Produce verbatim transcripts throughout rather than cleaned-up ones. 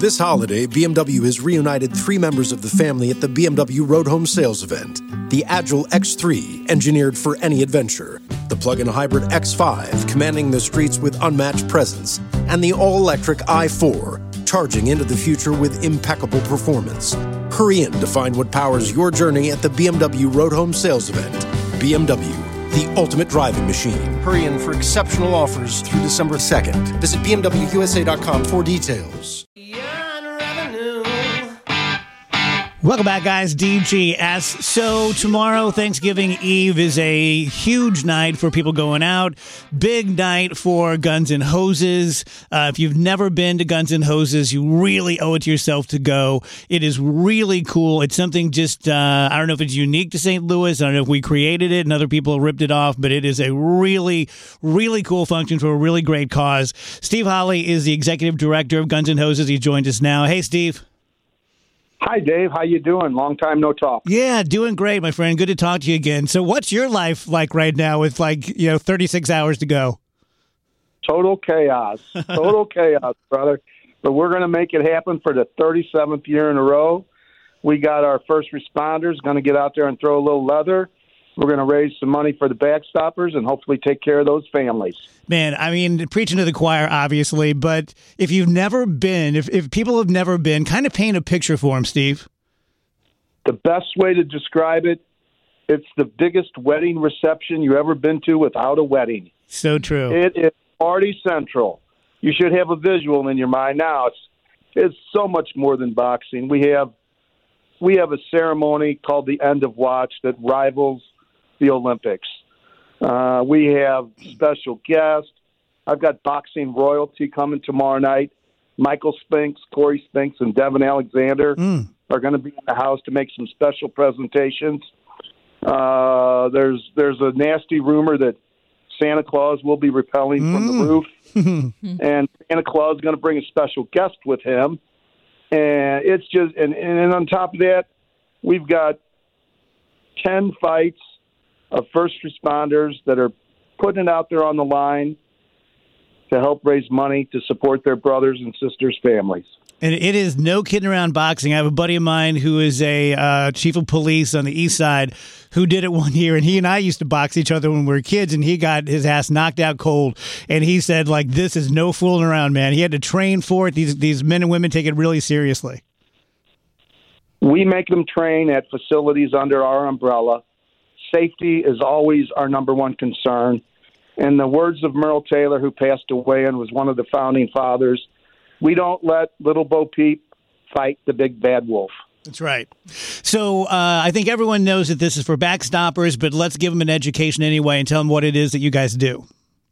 This holiday, B M W has reunited three members of the family at the B M W Road Home Sales event. The Agile X three, engineered for any adventure. The plug-in hybrid X five, commanding the streets with unmatched presence. And the all-electric i four, charging into the future with impeccable performance. Hurry in to find what powers your journey at the B M W Road Home Sales event. B M W, the ultimate driving machine. Hurry in for exceptional offers through December second. Visit B M W U S A dot com for details. Welcome back, guys. D G S. So tomorrow, Thanksgiving Eve, is a huge night for people going out. Big night for Guns N' Hoses. Uh, if you've never been to Guns N' Hoses, you really owe it to yourself to go. It is really cool. It's something just, uh, I don't know if it's unique to Saint Louis. I don't know if we created it and other people ripped it off, but it is a really, really cool function for a really great cause. Steve Holly is the executive director of Guns N' Hoses. He joins us now. Hey, Steve. Hi, Dave. How you doing? Long time no talk. Yeah, doing great, my friend. Good to talk to you again. So what's your life like right now with, like, you know, thirty-six hours to go? Total chaos. Total chaos, brother. But we're going to make it happen for the thirty-seventh year in a row. We got our first responders going to get out there and throw a little leather. We're going to raise some money for the backstoppers and hopefully take care of those families. Man, I mean, preaching to the choir, obviously, but if you've never been, if, if people have never been, kind of paint a picture for them, Steve. The best way to describe it, it's the biggest wedding reception you ever been to without a wedding. So true. It is party central. You should have a visual in your mind now. It's it's so much more than boxing. We have we have a ceremony called the End of Watch that rivals the Olympics. Uh, we have special guests. I've got boxing royalty coming tomorrow night. Michael Spinks, Corey Spinks, and Devin Alexander mm. are going to be in the house to make some special presentations. Uh, there's there's a nasty rumor that Santa Claus will be rappelling mm. from the roof, and Santa Claus is going to bring a special guest with him. And it's just and, and on top of that, we've got ten fights of first responders that are putting it out there on the line to help raise money to support their brothers and sisters' families. And it is no kidding around boxing. I have a buddy of mine who is a uh, chief of police on the east side who did it one year, and he and I used to box each other when we were kids, and he got his ass knocked out cold. And he said, like, this is no fooling around, man. He had to train for it. These, these men and women take it really seriously. We make them train at facilities under our umbrella. Safety is always our number one concern. In the words of Merle Taylor, who passed away and was one of the founding fathers, we don't let little Bo Peep fight the big bad wolf. That's right. So uh, I think everyone knows that this is for backstoppers, but let's give them an education anyway and tell them what it is that you guys do.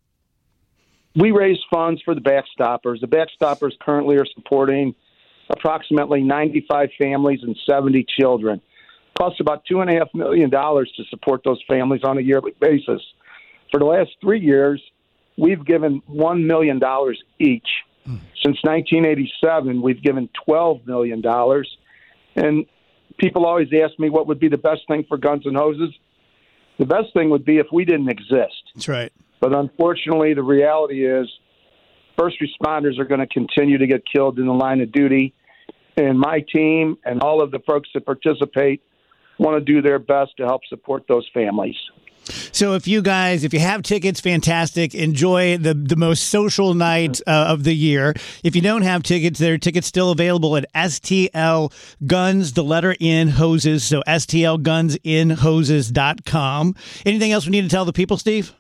We raise funds for the backstoppers. The backstoppers currently are supporting approximately ninety-five families and seventy children. Costs about two and a half million dollars to support those families on a yearly basis. For the last three years, we've given one million dollars each. Hmm. Since nineteen eighty-seven, we've given twelve million dollars. And people always ask me what would be the best thing for Guns N' Hoses. The best thing would be if we didn't exist. That's right. But unfortunately, the reality is first responders are going to continue to get killed in the line of duty. And my team and all of the folks that participate want to do their best to help support those families. So if you guys, if you have tickets, fantastic. Enjoy the, the most social night uh, of the year. If you don't have tickets, there are tickets still available at S T L Guns, the letter in Hoses. So S T L guns in hoses dot com. Anything else we need to tell the people, Steve?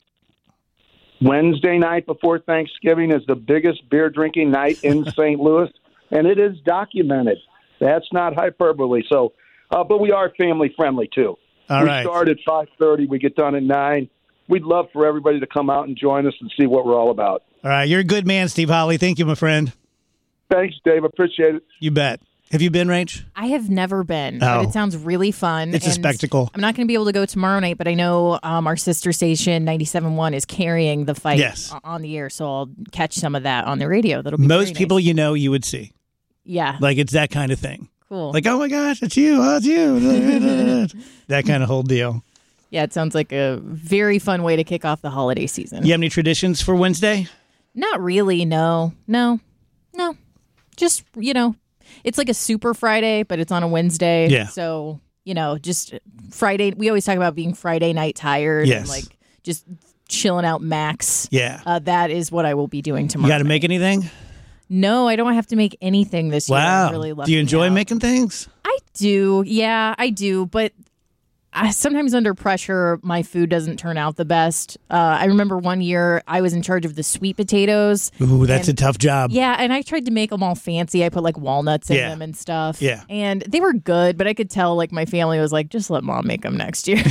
Wednesday night before Thanksgiving is the biggest beer drinking night in Saint Louis, and it is documented. That's not hyperbole. So, uh, but we are family friendly too. All we right. start at five thirty. We get done at nine. We'd love for everybody to come out and join us and see what we're all about. All right. You're a good man, Steve Holly. Thank you, my friend. Thanks, Dave. Appreciate it. You bet. Have you been, Rach? I have never been, oh. but it sounds really fun. It's a spectacle. I'm not going to be able to go tomorrow night, but I know um, our sister station, ninety-seven point one, is carrying the fight yes. on the air, so I'll catch some of that on the radio. That'll be Most people nice. you know you would see. Yeah. Like, it's that kind of thing. Cool. Like, oh, my gosh, it's you. Oh, it's you. That kind of whole deal. Yeah, it sounds like a very fun way to kick off the holiday season. You have any traditions for Wednesday? Not really, no. No. No. just, you know, it's like a super Friday, but it's on a Wednesday. Yeah. So, you know, just Friday. We always talk about being Friday night tired Yes. and like just chilling out max. Yeah. Uh, that is what I will be doing tomorrow. You got to make anything? No, I don't have to make anything this year. Wow. I'm really lucky Do you enjoy out. making things? I do. Yeah, I do. But I, sometimes under pressure, my food doesn't turn out the best. Uh, I remember one year I was in charge of the sweet potatoes. Ooh, that's and, a tough job. Yeah, and I tried to make them all fancy. I put like walnuts in Yeah. them and stuff. Yeah. And they were good, but I could tell like my family was like, just let mom make them next year.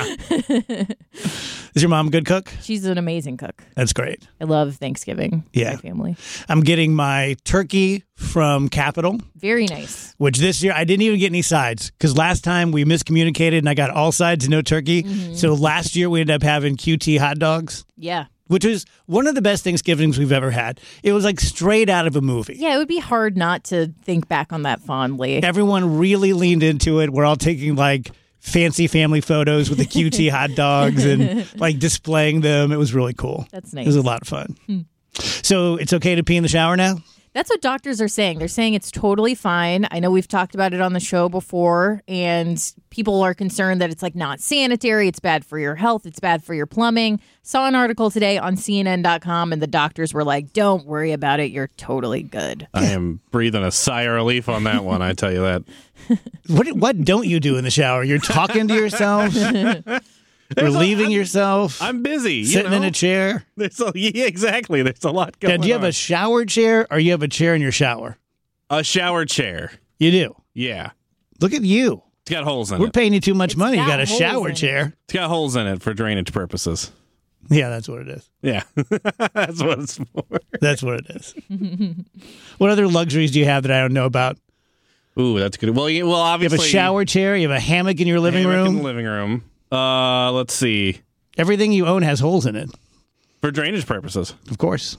Is your mom a good cook? She's an amazing cook. That's great. I love Thanksgiving with Yeah. my family. I'm getting my turkey from Capital, Very nice. which this year I didn't even get any sides because last time we miscommunicated and I got all sides and no turkey. Mm-hmm. So last year we ended up having Q T hot dogs, Yeah. which was one of the best Thanksgivings we've ever had. It was like straight out of a movie. Yeah, it would be hard not to think back on that fondly. Everyone really leaned into it. We're all taking like fancy family photos with the Q T hot dogs and like displaying them. It was really cool. That's It nice. was a lot of fun. So it's okay to pee in the shower now? That's what doctors are saying. They're saying it's totally fine. I know we've talked about it on the show before, and people are concerned that it's like not sanitary. It's bad for your health. It's bad for your plumbing. Saw an article today on C N N dot com, and the doctors were like, don't worry about it. You're totally good. I am breathing a sigh of relief on that one, I tell you that. What what don't you do in the shower? You're talking to yourself, relieving yourself, I'm busy. You sitting in know? a chair. There's a, yeah, exactly. There's a lot going Now, on. do you have a shower chair or you have a chair in your shower? A shower chair. You do. Yeah. Look at you. It's got holes in We're it. paying you too much money. You got got a holes shower in it. chair. It's got holes in it for drainage purposes. Yeah, that's what it is. Yeah. That's what it's for. That's what it is. What other luxuries do you have that I don't know about? Ooh, that's good. Well, you, well, You have obviously. a shower chair. You have a hammock in your living hammock room. in the living room. Uh, let's see. Everything you own has holes in it. For drainage purposes. Of course.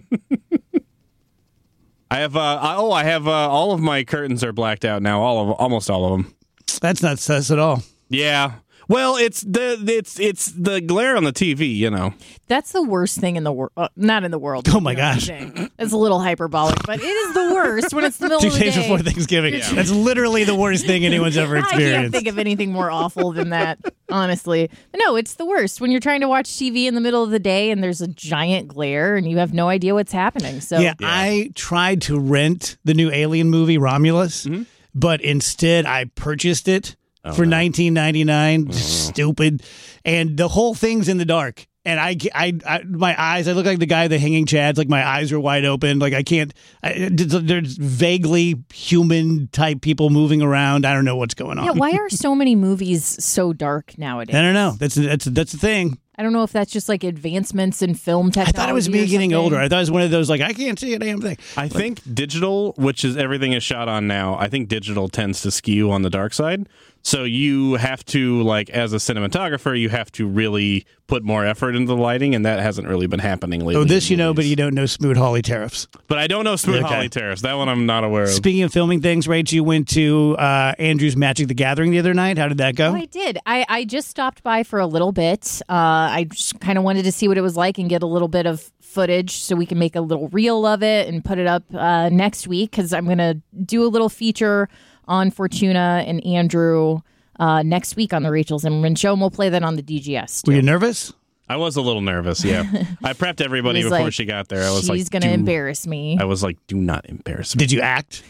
I have, uh, I, oh, I have, uh, all of my curtains are blacked out now. All of, almost all of them. That's not sus at all. Yeah. Well, it's the, it's, it's the glare on the T V, you know. That's the worst thing in the world. Uh, not in the world. Oh, my you know what I'm gosh. saying. It's a little hyperbolic, but it is the worst when it's the middle Two of the days day. before Thanksgiving. That's literally the worst thing anyone's ever I can't experienced. think of anything more awful than that, honestly. But no, it's the worst when you're trying to watch T V in the middle of the day and there's a giant glare and you have no idea what's happening. So Yeah, I tried to rent the new Alien movie, Romulus, Mm-hmm. but instead I purchased it Oh, for nineteen ninety-nine. Just stupid. And the whole thing's in the dark. And I, I, I, my eyes, I look like the guy, the hanging chads. Like my eyes are wide open. Like I can't, I, there's vaguely human type people moving around. I don't know what's going on. yeah, why are so many movies so dark nowadays? I don't know. That's, that's, that's the thing. I don't know if that's just like advancements in film I technology. thought it was or me getting something. older. I thought it was one of those, like, I can't see a damn thing. I think digital, which is everything is shot on now, I think digital tends to skew on the dark side. So you have to, like, as a cinematographer, you have to really put more effort into the lighting, and that hasn't really been happening lately. Oh, this in you know, but movies. you don't know Smoot Hawley Tariffs. But I don't know Smooth Okay. Holly Terrace. That one I'm not aware of. Speaking of filming things, Rach, you went to uh, Andrew's Magic the Gathering the other night. How did that go? Oh, I did. I, I just stopped by for a little bit. Uh, I just kind of wanted to see what it was like and get a little bit of footage so we can make a little reel of it and put it up uh, next week because I'm going to do a little feature on Fortuna and Andrew uh, next week on the Rachel Zimmerman Show, and we'll play that on the D G S. Were too. you nervous? I was a little nervous, yeah. I prepped everybody It was before like, she got there. I was like, she's going to "Do-" embarrass me. I was like, do not embarrass me. Did you act?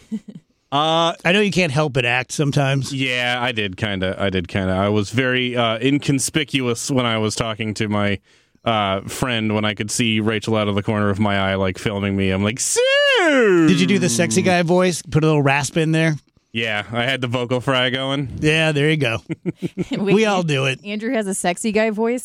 Uh, I know you can't help but act sometimes. yeah, I did kind of. I did kind of. I was very uh, inconspicuous when I was talking to my uh, friend when I could see Rachel out of the corner of my eye, like filming me. I'm like, Sue! Did you do the sexy guy voice? Put a little rasp in there? Yeah, I had the vocal fry going. Yeah, there you go. Wait, We all do it. Andrew has a sexy guy voice.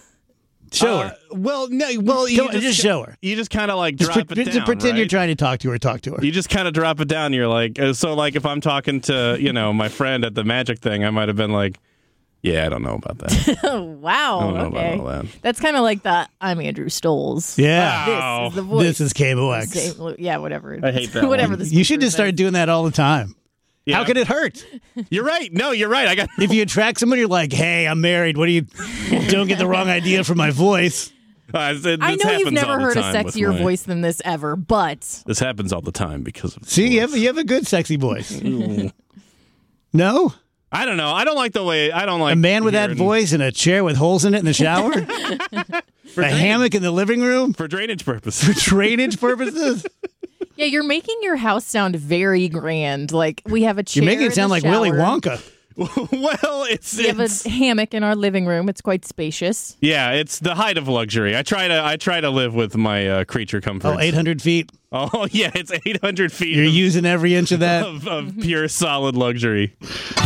Show Uh, her. well, no, well, you Come on, just show her. You just kind of like Just, drop pre- it just down. pretend you're right? trying to talk to her. Talk to her. You just kind of drop it down. You're like, uh, so like if I'm talking to, you know, my friend at the magic thing, I might have been like, yeah, I don't know about that. Oh, wow. I don't know okay. about all that. That's kind of like the I'm Andrew Stoles. Yeah. Wow. This is the voice. This is K M O X. Same- yeah, whatever. I hate that whatever one. the You should speaker just start says. doing that all the time. Yeah. How could it hurt? You're right. No, you're right. I got. If you attract somebody, you're like, hey, I'm married. What do you... Don't get the wrong idea from my voice. Uh, this I know you've never all the heard a time with sexier my- voice than this ever, but This happens all the time because of See, you voice. have, you have a good sexy voice. No? I don't know. I don't like the way. I don't like A man with that hearing- voice and a chair with holes in it in the shower? for a drainage, hammock in the living room? for drainage purposes. Drainage purposes? yeah, you're making your house sound very grand. Like we have a chair. You're making in it sound the like Willy shower. Wonka. Well, it's, We have it's a hammock in our living room. It's quite spacious. yeah, it's the height of luxury. I try to I try to live with my uh, creature comforts. Oh, eight hundred feet. Oh yeah, it's eight hundred feet You're of, using every inch of that. of, of pure solid luxury.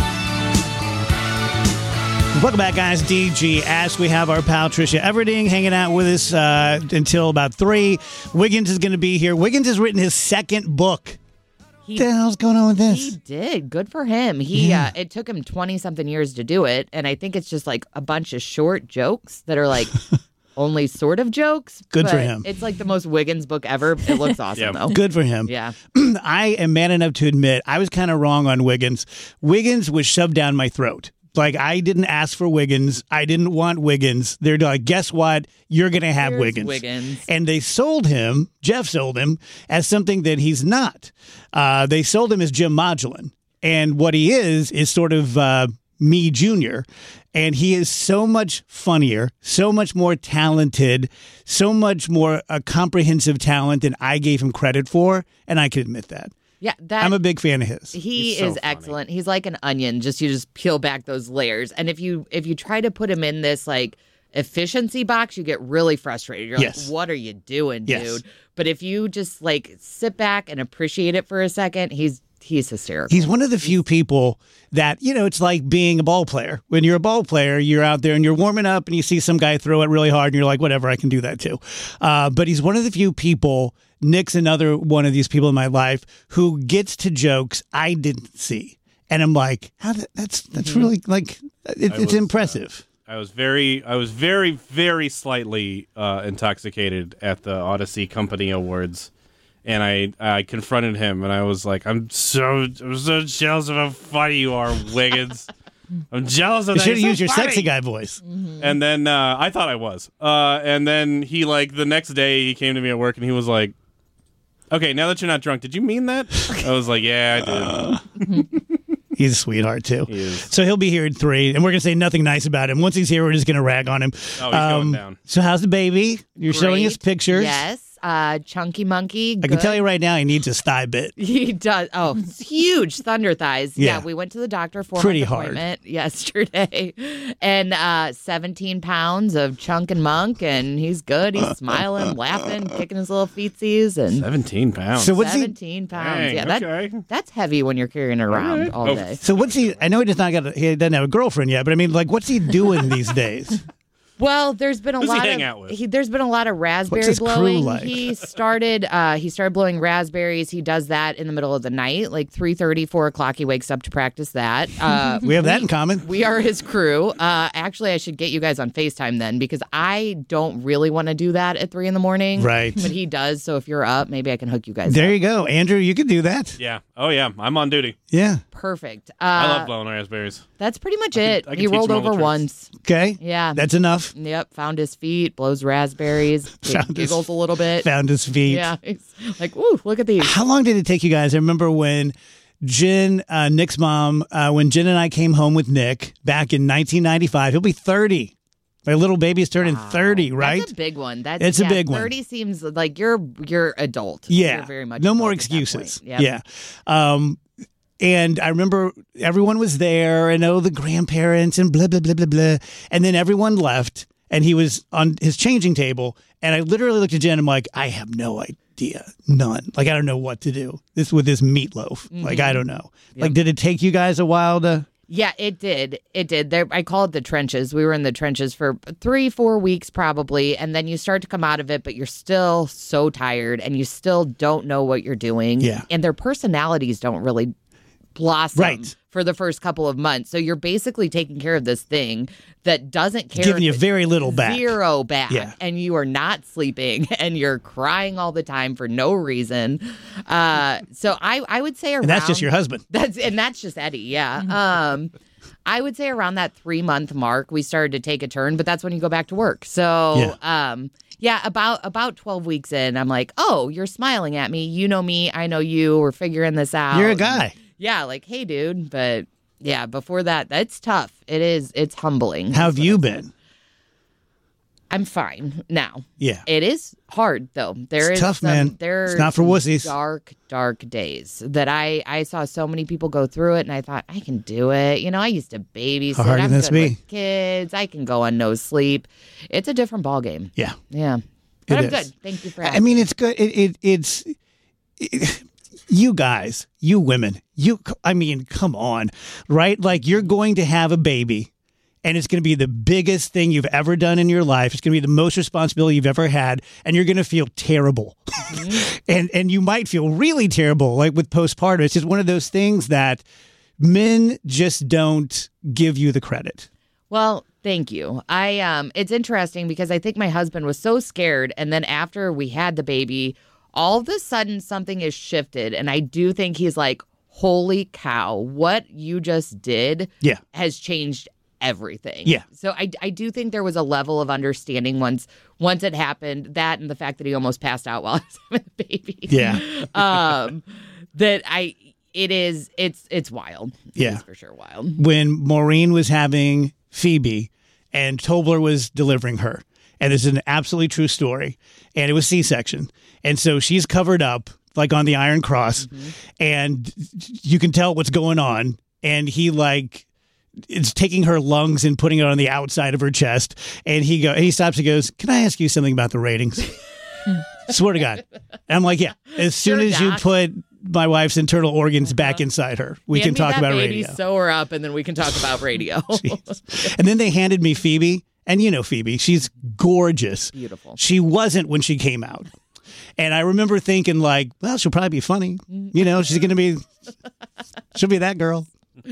Welcome back, guys. D G Ask. We have our pal Trisha Everding hanging out with us uh, until about three. Wiggins is going to be here. Wiggins has written his second book. He, What the hell's going on with this? he did. Good for him. He Yeah. uh, it took him twenty something years to do it, and I think it's just like a bunch of short jokes that are like only sort of jokes. Good for but him. It's like the most Wiggins book ever. It looks awesome Yeah. though. Good for him. Yeah. I am man enough to admit I was kind of wrong on Wiggins. Wiggins was shoved down my throat. Like, I didn't ask for Wiggins. I didn't want Wiggins. They're like, guess what? You're going to have Here's Wiggins. Wiggins. And they sold him, Jeff sold him, as something that he's not. Uh, they sold him as Jim Modulin. And what he is, is sort of uh, me Junior. And he is so much funnier, so much more talented, so much more a comprehensive talent than I gave him credit for. And I can admit that. Yeah, that I'm a big fan of his. he He's so is funny. excellent. He's like an onion. Just you just peel back those layers. And if you if you try to put him in this like efficiency box, you get really frustrated. You're Yes. like, what are you doing, Yes. dude? But if you just like sit back and appreciate it for a second, he's he's hysterical. He's one of the few people that, you know, it's like being a ball player. When you're a ball player, you're out there and you're warming up and you see some guy throw it really hard and you're like, whatever, I can do that too. Uh, but he's one of the few people, Nick's another one of these people in my life, who gets to jokes I didn't see. And I'm like, how th- that's that's really like, it, I it's was, uh, impressive. I was very, I was very, very slightly uh, intoxicated at the Odyssey Company Awards, and I, I confronted him, and I was like, "I'm so, I'm so jealous of how funny you are, Wiggins. I'm jealous of You that. should have You're used so your funny." sexy guy voice. And then uh, I thought I was, uh, and then he like the next day he came to me at work, and he was like, "Okay, now that you're not drunk, did you mean that?" I was like, "Yeah, I did." He's a sweetheart too. He is. So he'll be here at three, and we're gonna say nothing nice about him. Once he's here, we're just gonna rag on him. Oh, he's going down. So how's the baby? You're showing us Great. pictures. Yes. Uh, Chunky Monkey. I can tell you right now, he needs his thigh bit. He does. Oh, it's huge thunder thighs. Yeah. Yeah. we went to the doctor for Pretty an hard. appointment yesterday, and uh, seventeen pounds of chunk and monk, and he's good. He's smiling, laughing, kicking his little feetsies, and Seventeen pounds. So what's he? seventeen pounds. Dang, yeah, that, okay. that's heavy when you're carrying it around right. all Oh. day. So what's he? I know he does not got. A, he doesn't have a girlfriend yet, but I mean, like, what's he doing these days? Well, there's been a Who's he lot hang of out with? He, there's been a lot of raspberry his crew blowing. like? He started uh, he started blowing raspberries. He does that in the middle of the night, like three thirty, four o'clock. He wakes up to practice that. Uh, We have that in common. we are his crew. Uh, actually, I should get you guys on FaceTime then because I don't really want to do that at three in the morning. Right. But he does. So if you're up, maybe I can hook you guys There up. you go, Andrew. You could do that. Yeah. Oh yeah. I'm on duty. Yeah. Perfect. Uh, I love blowing raspberries. That's pretty much I can- it. I can he teach rolled him all the over tricks. once. Okay. Yeah. That's enough. Yep. Found his feet, blows raspberries, Found his- giggles a little bit. Found his feet. Yeah. He's like, ooh, look at these. How long did it take you guys? I remember when Jen, uh, Nick's mom, uh, when Jen and I came home with Nick back in nineteen ninety-five. He'll be thirty. My little baby's turning thirty, right? That's a big one. That's It's a yeah, big one. Thirty seems like you're you're adult. Yeah. You're very much no more adult at that excuses. point. Yep. Yeah. Um, and I remember everyone was there and oh, the grandparents and blah, blah, blah, blah, blah. And then everyone left and he was on his changing table. And I literally looked at Jen and I'm like, I have no idea. None. Like, I don't know what to do this with this meatloaf. Like, I don't know. Like, did it take you guys a while to? Yeah, it did. It did. There, I call it the trenches. We were in the trenches for three, four weeks probably, and then you start to come out of it, but you're still so tired, and you still don't know what you're doing. Yeah. And their personalities don't really blossom Right. for the first couple of months. So you're basically taking care of this thing that doesn't care. Giving you if- very little back. Zero back. Yeah. And you are not sleeping and you're crying all the time for no reason. Uh, so I, I would say around. And that's just your husband. That's and that's just Eddie, yeah. Um, I would say around that three month mark, we started to take a turn, but that's when you go back to work. So, Yeah. um, yeah, about about twelve weeks in, I'm like, oh, you're smiling at me. You know me. I know you. We're figuring this out. You're a guy. Yeah, like, hey, dude. But yeah, before that, that's tough. It is. It's humbling. How have you been? I'm fine now. Yeah. It is hard though. There It's is tough, some, man. There's It's not for wussies. Dark, dark days that I I saw so many people go through it, and I thought I can do it. You know, I used to babysit. How hard can I'm this good be? with kids. I can go on no sleep. It's a different ball game. Yeah. Yeah, but It I'm is. good. Thank you for. I asking. mean, it's good. It, it it's it, you guys, you women, you. I mean, come on, right? Like you're going to have a baby, and it's going to be the biggest thing you've ever done in your life. It's going to be the most responsibility you've ever had, and you're going to feel terrible, Mm-hmm. and and you might feel really terrible, like with postpartum. It's just one of those things that men just don't give you the credit. Well, thank you. I um it's interesting because I think my husband was so scared, and then after we had the baby, all of a sudden something has shifted, and I do think he's like, holy cow, what you just did Yeah. has changed everything. Yeah. So I, I do think there was a level of understanding once once it happened, that and the fact that he almost passed out while I was having the baby. Yeah. um that I it is it's it's wild. Yeah. It's for sure wild. When Maureen was having Phoebe and Tobler was delivering her. And this is an absolutely true story. And it was C-section. And so she's covered up like on the Iron Cross. Mm-hmm. And you can tell what's going on. And he like is taking her lungs and putting it on the outside of her chest. And he go, and he stops and goes, "Can I ask you something about the ratings?" Swear to God. And I'm like, yeah. As soon Sure, as you Doc. put my wife's internal organs back inside her, we Hand can me talk that about baby, radio. sew her up, and then we can talk about radio. Jeez. And then they handed me Phoebe, and you know Phoebe, she's gorgeous. Beautiful. She wasn't when she came out. And I remember thinking like, well, she'll probably be funny. You know, she's going to be, she'll be that girl.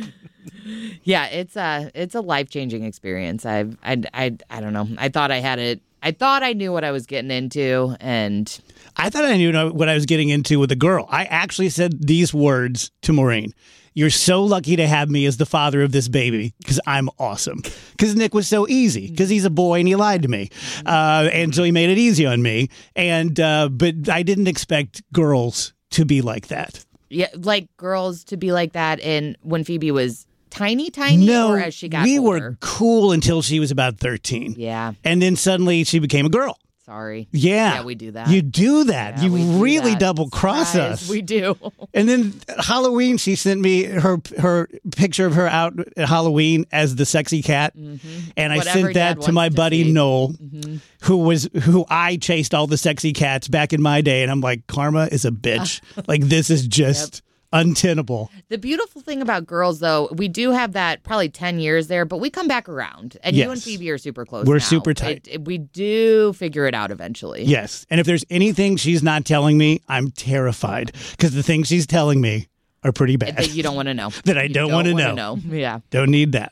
Yeah, it's a it's a life changing experience. I I I I don't know. I thought I had it. I thought I knew what I was getting into, and I thought I knew what I was getting into with a girl. I actually said these words to Maureen. "You're so lucky to have me as the father of this baby because I'm awesome." Because Nick was so easy because he's a boy and he lied to me. Uh, and so he made it easy on me. And uh, but I didn't expect girls to be like that. yeah, like girls to be like that. And when Phoebe was tiny, tiny, No, or as she got we older? were cool until she was about thirteen. Yeah, And then suddenly she became a girl. sorry. Yeah. Yeah, we do that. You do that. Yeah, you we do really that. double cross Surprise, us. We do. And then at Halloween, she sent me her her picture of her out at Halloween as the sexy cat, and I Whatever sent that Dad to my wants to buddy see. Noel, who was who I chased all the sexy cats back in my day, and I'm like, karma is a bitch. Like this is just untenable. The beautiful thing about girls, though, we do have that probably ten years there, but we come back around. And you and Yes. Phoebe are super close. We're now. super tight. It- it- we do figure it out eventually. Yes, and if there's anything she's not telling me, I'm terrified because the things she's telling me are pretty bad. That you don't want to know. That I You don't wanna wanna know. Yeah. Don't need that.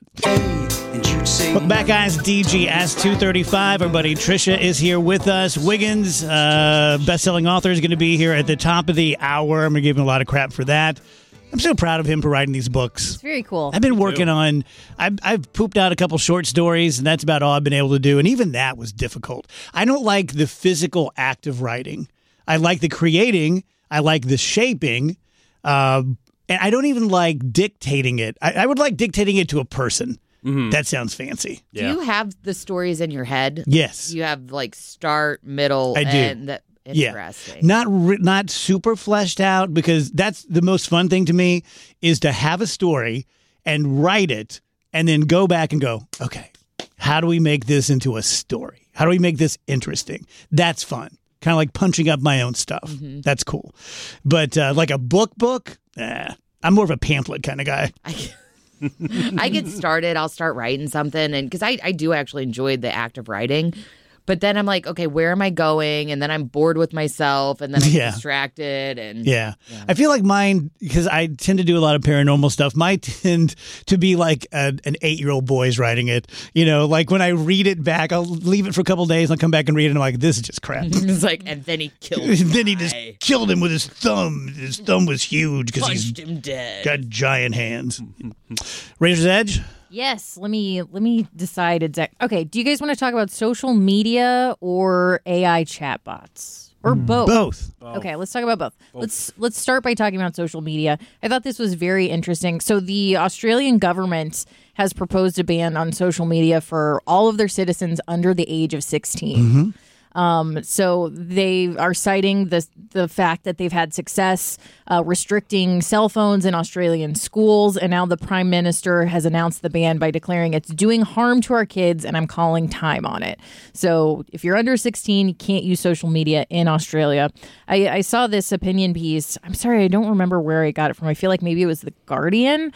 Welcome back, guys. D G S two thirty-five. Our buddy Trisha is here with us. Wiggins, uh, best-selling author, is going to be here at the top of the hour. I'm going to give him a lot of crap for that. I'm so proud of him for writing these books. It's very cool. I've been working on, I've, I've pooped out a couple short stories, and that's about all I've been able to do. And even that was difficult. I don't like the physical act of writing. I like the creating. I like the shaping. Uh, and I don't even like dictating it. I, I would like dictating it to a person. That sounds fancy. Do you have the stories in your head? Yes. You have like start, middle, I do. and the, Yeah. interesting. Not re- not super fleshed out, because that's the most fun thing to me is to have a story and write it and then go back and go, okay, how do we make this into a story? How do we make this interesting? That's fun. Kind of like punching up my own stuff. Mm-hmm. That's cool. But uh, like a book book, eh, I'm more of a pamphlet kind of guy. I, I get started, I'll start writing something, and because I, I do actually enjoy the act of writing, But then I'm like, okay, where am I going? And then I'm bored with myself, and then I'm Yeah. distracted. And Yeah. yeah. I feel like mine, because I tend to do a lot of paranormal stuff, might tend to be like a, an eight-year-old boy's writing it. You know, like when I read it back, I'll leave it for a couple of days, and I'll come back and read it, and I'm like, this is just crap. It's like, and then he killed And him. then he just killed him with his thumb. His thumb was huge because he's Punched him dead. got giant hands. Razor's Edge? Yes, let me let me decide exact. Okay, do you guys want to talk about social media or A I chatbots or both? Both. Okay, let's talk about both. Let's let's start by talking about social media. I thought this was very interesting. So the Australian government has proposed a ban on social media for all of their citizens under the age of sixteen. Um, so they are citing the the fact that they've had success uh, restricting cell phones in Australian schools, and now the Prime Minister has announced the ban by declaring it's doing harm to our kids, and I'm calling time on it. So if you're under sixteen, you can't use social media in Australia. I, I saw this opinion piece. I'm sorry, I don't remember where I got it from. I feel like maybe it was The Guardian.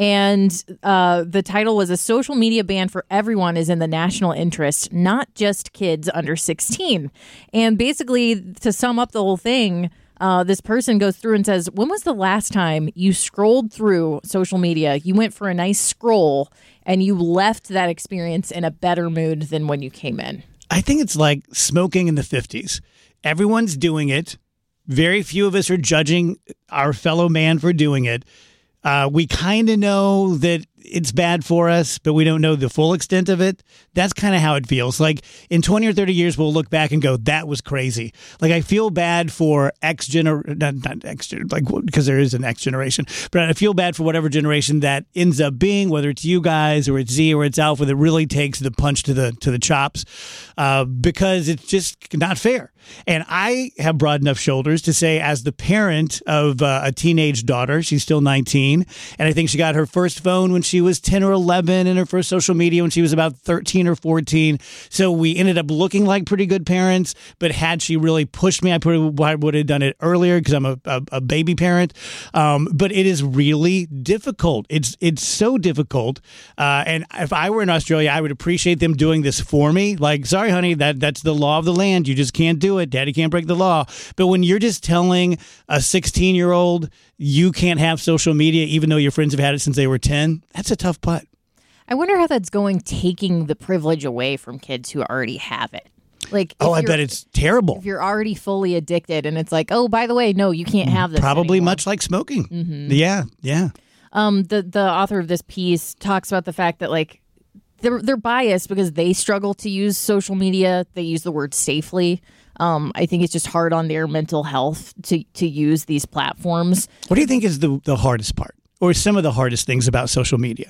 And uh, the title was "A Social Media Ban for Everyone is in the National Interest, Not Just Kids Under sixteen." And basically, to sum up the whole thing, uh, this person goes through and says, when was the last time you scrolled through social media, you went for a nice scroll, and you left that experience in a better mood than when you came in? I think it's like smoking in the fifties. Everyone's doing it. Very few of us are judging our fellow man for doing it. Uh, we kind of know that it's bad for us, but we don't know the full extent of it. That's kind of how it feels. Like in twenty or thirty years, we'll look back and go, that was crazy. Like I feel bad for X gener, not, not X, like because there is an X generation, but I feel bad for whatever generation that ends up being, whether it's you guys or it's Z or it's Alpha, that really takes the punch to the to the chops, uh, because it's just not fair. And I have broad enough shoulders to say, as the parent of uh, a teenage daughter, she's still nineteen, and I think she got her first phone when she was ten or eleven, and her first social media when she was about thirteen or fourteen. So we ended up looking like pretty good parents, but had she really pushed me, I probably would have done it earlier because I'm a, a, a baby parent. Um, but it is really difficult. It's it's so difficult. Uh, and if I were in Australia, I would appreciate them doing this for me. Like, sorry, honey, that that's the law of the land. You just can't do it. Daddy can't break the law. But when you're just telling a sixteen-year-old you can't have social media, even though your friends have had it since they were ten, that's a tough putt. I wonder how that's going, taking the privilege away from kids who already have it. Like, oh, I you're- bet it's terrible. if you're already fully addicted, and it's like, oh, by the way, no, you can't have this. Probably anymore. much like smoking. Yeah, yeah. Um, the the author of this piece talks about the fact that like they're they're biased because they struggle to use social media. They use the word safely. Um, I think it's just hard on their mental health to to use these platforms. What do you think is the, the hardest part, or some of the hardest things about social media?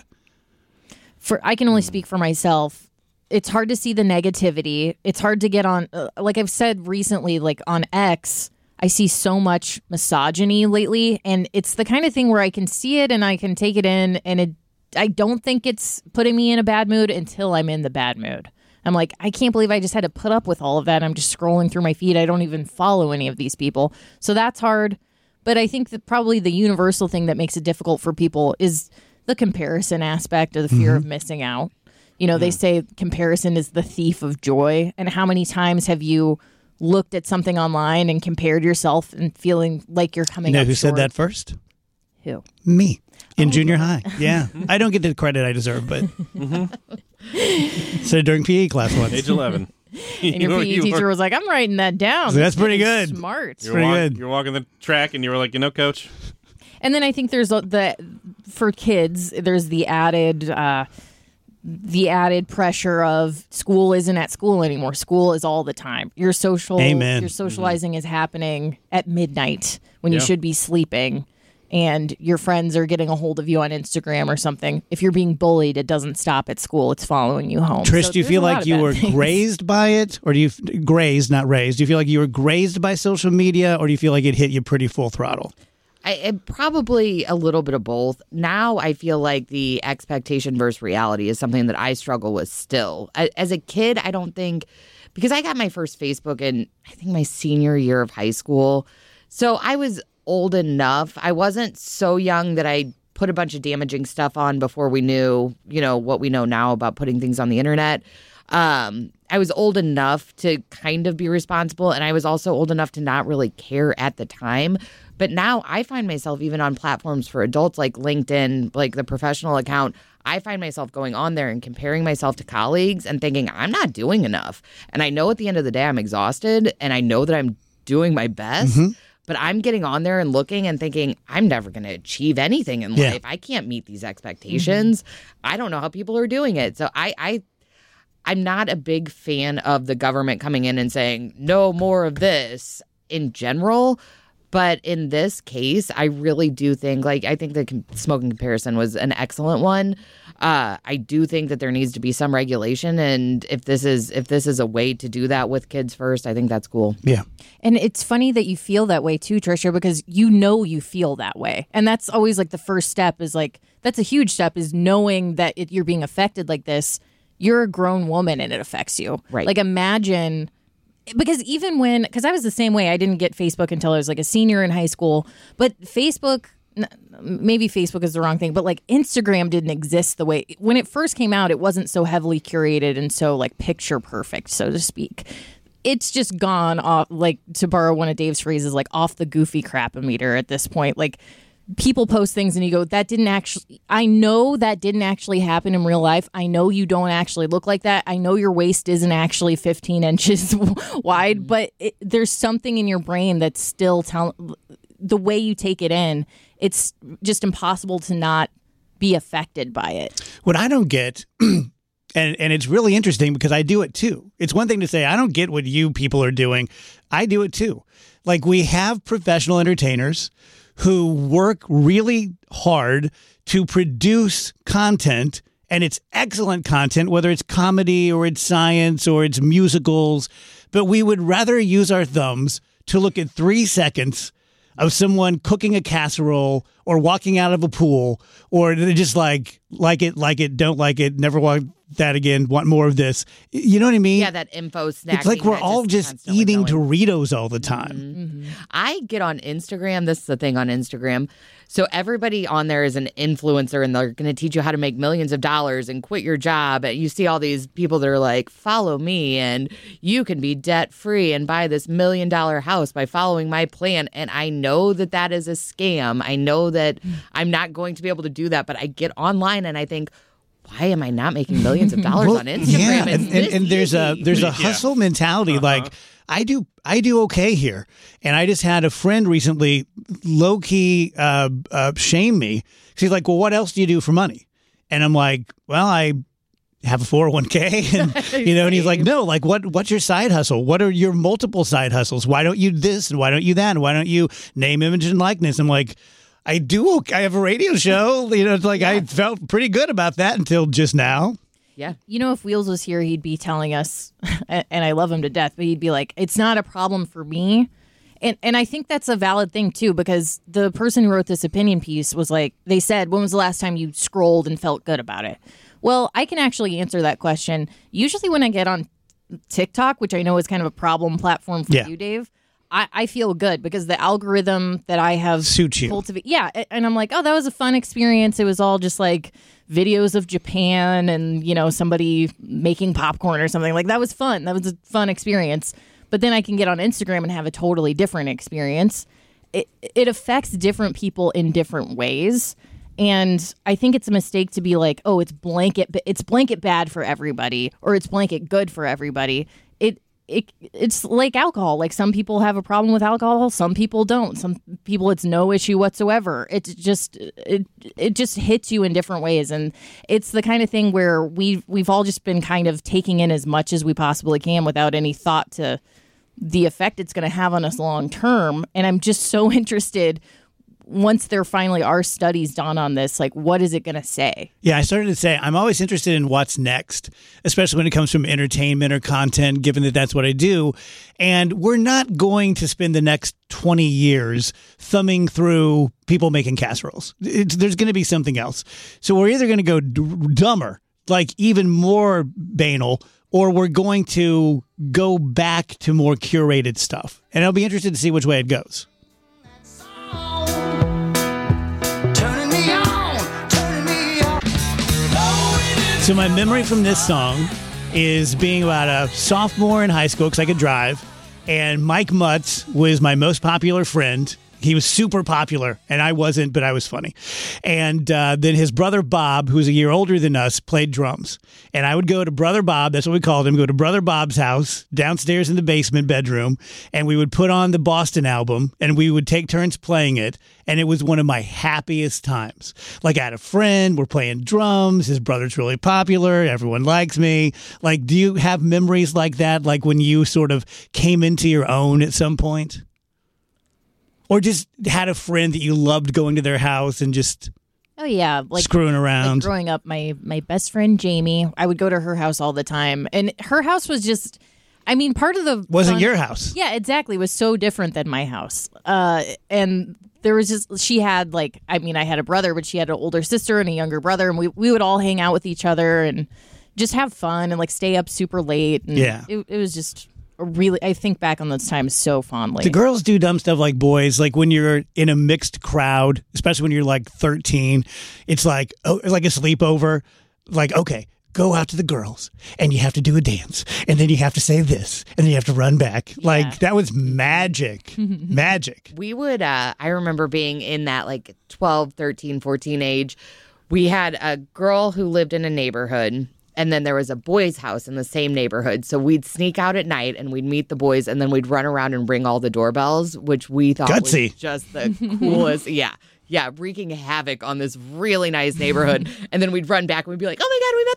For I can only speak for myself. It's hard to see the negativity. It's hard to get on. Uh, like I've said recently, like on X, I see so much misogyny lately, and it's the kind of thing where I can see it and I can take it in, and it. I don't think it's putting me in a bad mood until I'm in the bad mood. I'm like, I can't believe I just had to put up with all of that. I'm just scrolling through my feed. I don't even follow any of these people. So that's hard. But I think that probably the universal thing that makes it difficult for people is the comparison aspect, or the fear mm-hmm. of missing out. You know, yeah. They say comparison is the thief of joy. And how many times have you looked at something online and compared yourself and feeling like you're coming up short? You know who short? said that first? Who? Me. In oh, junior high. Yeah. I don't get the credit I deserve, but mm-hmm. So during P E class once. Age eleven. And your P E teacher were, was like, I'm writing that down. So that's pretty good. Smart. You're pretty walk, good. You're walking the track and you were like, you know, coach. And then I think there's the, for kids, there's the added, uh, the added pressure of school isn't at school anymore. School is all the time. Your social, Amen. Your socializing mm-hmm. is happening at midnight when yeah. you should be sleeping. And your friends are getting a hold of you on Instagram or something. If you're being bullied, it doesn't stop at school. It's following you home. Trish, so do you feel like you were things. grazed by it? Or do you, grazed, not raised, do you feel like you were grazed by social media? Or do you feel like it hit you pretty full throttle? I, it, probably a little bit of both. Now I feel like the expectation versus reality is something that I struggle with still. I, as a kid, I don't think, because I got my first Facebook in, I think, my senior year of high school. So I was old enough. I wasn't so young that I put a bunch of damaging stuff on before we knew, you know, what we know now about putting things on the internet. Um, I was old enough to kind of be responsible, and I was also old enough to not really care at the time. But now I find myself even on platforms for adults like LinkedIn, like the professional account, I find myself going on there and comparing myself to colleagues and thinking I'm not doing enough. And I know at the end of the day I'm exhausted, and I know that I'm doing my best. Mm-hmm. But I'm getting on there and looking and thinking, I'm never going to achieve anything in Yeah. life. I can't meet these expectations. Mm-hmm. I don't know how people are doing it. So I, I, I'm not a big fan of the government coming in and saying, no more of this in general. But in this case, I really do think, like, I think the com- smoking comparison was an excellent one. Uh, I do think that there needs to be some regulation, and if this is if this is a way to do that with kids first, I think that's cool. Yeah. And it's funny that you feel that way too, Trisha, because you know you feel that way. And that's always like the first step is like, that's a huge step, is knowing that it, you're being affected like this. You're a grown woman and it affects you. Right. Like imagine, because even when, because I was the same way, I didn't get Facebook until I was like a senior in high school, but Facebook, maybe Facebook is the wrong thing, but like Instagram didn't exist the way, when it first came out, it wasn't so heavily curated and so like picture perfect, so to speak. It's just gone off, like, to borrow one of Dave's phrases, like off the goofy crap-o-meter at this point. Like, people post things and you go, that didn't actually, I know that didn't actually happen in real life. I know you don't actually look like that. I know your waist isn't actually fifteen inches wide, mm-hmm. but it, there's something in your brain that's still telling, the way you take it in, it's just impossible to not be affected by it. What I don't get, and and it's really interesting because I do it too. It's one thing to say, I don't get what you people are doing. I do it too. Like, we have professional entertainers who work really hard to produce content, and it's excellent content, whether it's comedy or it's science or it's musicals, but we would rather use our thumbs to look at three seconds of someone cooking a casserole or walking out of a pool, or they're just like, like it, like it, don't like it, never want that again, want more of this. You know what I mean? Yeah, that info snacking. It's like we're that all just, just eating going. Doritos all the time. Mm-hmm. I get on Instagram. This is the thing on Instagram. So everybody on there is an influencer, and they're going to teach you how to make millions of dollars and quit your job. And you see all these people that are like, follow me, and you can be debt free and buy this million dollar house by following my plan. And I know that that is a scam. I know that I'm not going to be able to do that. But I get online and I think, why am I not making millions of dollars well, on Instagram? Yeah, it's and, and, and there's a there's a hustle yeah. mentality. Uh-huh. Like, I do I do okay here, and I just had a friend recently low key uh, uh, shame me. She's like, "Well, what else do you do for money?" And I'm like, "Well, I have a four oh one k," and you know, and he's like, "No, like what what's your side hustle? What are your multiple side hustles? Why don't you this and why don't you that? And why don't you name, image, and likeness?" I'm like, I do. I have a radio show. You know, it's like yeah. I felt pretty good about that until just now. Yeah. You know, if Wheels was here, he'd be telling us, and I love him to death, but he'd be like, it's not a problem for me. And and I think that's a valid thing, too, because the person who wrote this opinion piece was like, they said, when was the last time you scrolled and felt good about it? Well, I can actually answer that question. Usually when I get on TikTok, which I know is kind of a problem platform for yeah. you, Dave, I, I feel good because the algorithm that I have suits you. Cultivate, yeah, and I'm like, oh, that was a fun experience. It was all just like videos of Japan and, you know, somebody making popcorn or something. Like, that was fun. That was a fun experience. But then I can get on Instagram and have a totally different experience. It it affects different people in different ways. And I think it's a mistake to be like, oh, it's blanket, it's blanket bad for everybody, or it's blanket good for everybody. It It it's like alcohol. Like, some people have a problem with alcohol, some people don't. Some people it's no issue whatsoever. It's just it it just hits you in different ways, and it's the kind of thing where we we've all just been kind of taking in as much as we possibly can without any thought to the effect it's going to have on us long term. And I'm just so interested, once there finally are studies done on this, like, what is it going to say? Yeah, I started to say, I'm always interested in what's next, especially when it comes from entertainment or content, given that that's what I do. And we're not going to spend the next twenty years thumbing through people making casseroles. It's, there's going to be something else. So we're either going to go d- dumber, like even more banal, or we're going to go back to more curated stuff. And I'll be interested to see which way it goes. So my memory from this song is being about a sophomore in high school because I could drive, and Mike Mutz was my most popular friend. He was super popular, and I wasn't, but I was funny. And uh, then his brother Bob, who's a year older than us, played drums. And I would go to Brother Bob, that's what we called him, go to Brother Bob's house, downstairs in the basement bedroom, and we would put on the Boston album, and we would take turns playing it. And it was one of my happiest times. Like, I had a friend, we're playing drums, his brother's really popular, everyone likes me. Like, do you have memories like that, like when you sort of came into your own at some point? Or just had a friend that you loved going to their house and just oh yeah, like screwing around. Like growing up, my my best friend Jamie, I would go to her house all the time, and her house was just, I mean, part of the wasn't fun, your house. Yeah, exactly. It was so different than my house, uh, and there was just she had like, I mean, I had a brother, but she had an older sister and a younger brother, and we we would all hang out with each other and just have fun and like stay up super late. And yeah, it, it was just. Really, I think back on those times so fondly. The girls do dumb stuff like boys. Like when you're in a mixed crowd, especially when you're like thirteen, it's like oh, it's like a sleepover. Like, okay, go out to the girls and you have to do a dance, and then you have to say this, and then you have to run back. Yeah. Like that was magic, magic. We would. Uh, I remember being in that like twelve, thirteen, fourteen age. We had a girl who lived in a neighborhood. And then there was a boys' house in the same neighborhood. So we'd sneak out at night and we'd meet the boys, and then we'd run around and ring all the doorbells, which we thought Gutsy. was just the coolest. Yeah. Yeah. Wreaking havoc on this really nice neighborhood. And then we'd run back and we'd be like, oh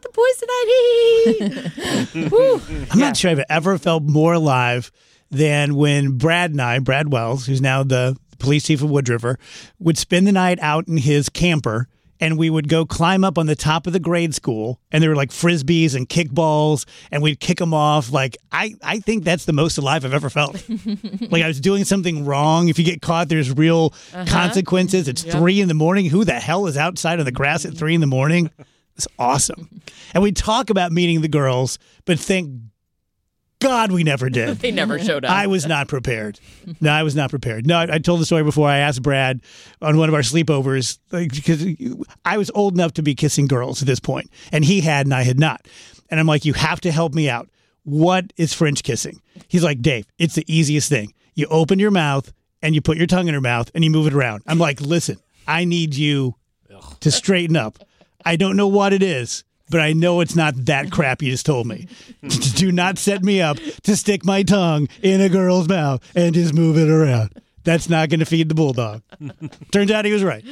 my God, we met the boys tonight. Woo. I'm Yeah. not sure I've ever felt more alive than when Brad and I, Brad Wells, who's now the police chief of Wood River, would spend the night out in his camper. And we would go climb up on the top of the grade school, and there were like frisbees and kickballs, and we'd kick them off. Like, I, I think that's the most alive I've ever felt. Like I was doing something wrong. If you get caught, there's real uh-huh. consequences. It's yep. three in the morning. Who the hell is outside on the grass at three in the morning? It's awesome. And we talk about meeting the girls, but thank God we never did. They never showed up. I was not prepared. No, I was not prepared. No, I, I told the story before. I asked Brad on one of our sleepovers, like, because I was old enough to be kissing girls at this point, and he had and I had not. And I'm like, you have to help me out. What is French kissing? He's like, Dave, it's the easiest thing. You open your mouth and you put your tongue in her mouth and you move it around. I'm like, listen, I need you to straighten up. I don't know what it is, but I know it's not that crap you just told me. Do not set me up to stick my tongue in a girl's mouth and just move it around. That's not going to feed the bulldog. Turns out he was right.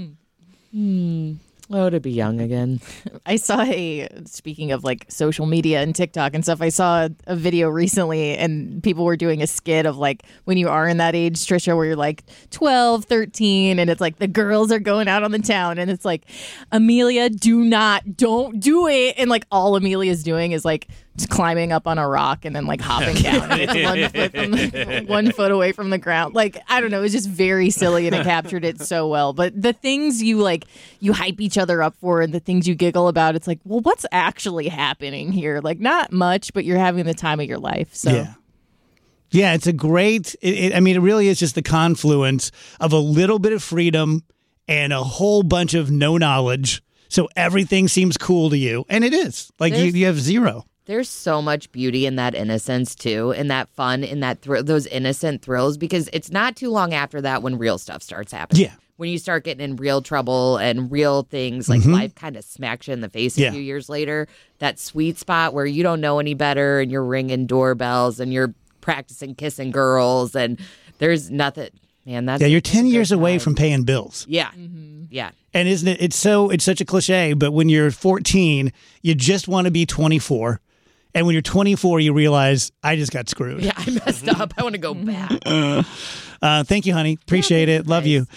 Hmm. Oh, to be young again. I saw a, speaking of like social media and TikTok and stuff, I saw a video recently and people were doing a skit of like when you are in that age, Trisha, where you're like twelve, thirteen, and it's like the girls are going out on the town and it's like, Amelia, do not, don't do it. And like all Amelia's doing is like just climbing up on a rock and then like hopping down. And it's one, foot from the, one foot away from the ground. Like, I don't know. It was just very silly and it captured it so well. But the things you like, you hype each other up for and the things you giggle about, it's like, well, what's actually happening here? Like, not much, but you're having the time of your life. So. Yeah. Yeah, it's a great, it, it, I mean, it really is just the confluence of a little bit of freedom and a whole bunch of no knowledge. So everything seems cool to you. And it is. Like, you, you have zero. There's so much beauty in that innocence, too, in that fun, in that thr- those innocent thrills, because it's not too long after that when real stuff starts happening. Yeah. When you start getting in real trouble and real things, like mm-hmm. life kind of smacks you in the face a yeah. few years later, that sweet spot where you don't know any better and you're ringing doorbells and you're practicing kissing girls and there's nothing. Man, that's yeah, you're ten years time. away from paying bills. Yeah. Mm-hmm. Yeah. And isn't it, it's so, it's such a cliche, but when you're fourteen, you just want to be twenty-four. And when you're twenty-four, you realize, I just got screwed. Yeah, I messed up. I want to go back. Uh, uh, thank you, honey. Appreciate yeah, it. Love nice. you.